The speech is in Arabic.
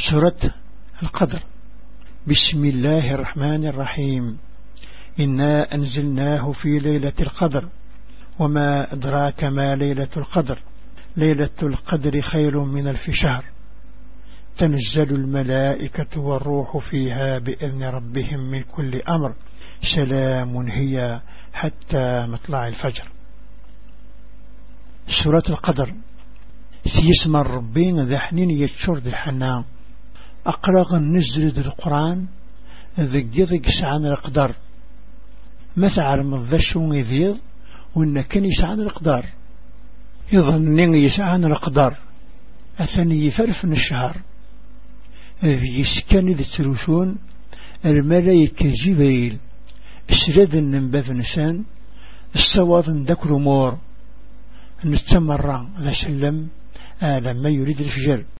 سورة القدر. بسم الله الرحمن الرحيم. إنا أنزلناه في ليلة القدر وما أدراك ما ليلة القدر. ليلة القدر خير من 1000 شهر. تنزل الملائكة والروح فيها بإذن ربهم من كل أمر. سلام هي حتى مطلع الفجر. سورة القدر سيسمى الربين ذا حنين يتشور ذا الحنان. أقرغ النزل ذا القرآن ذق سعان القدر. مثل مضشون يذيض وإن كان يسعان القدر. يظن يسعان القدر أثني يفرف من الشهر. يسكن ذا تروسون الملايكة جبيل السرد النبذ نسان السواض ذاك الأمور نستمر ذا سلم لما يريد الفجر.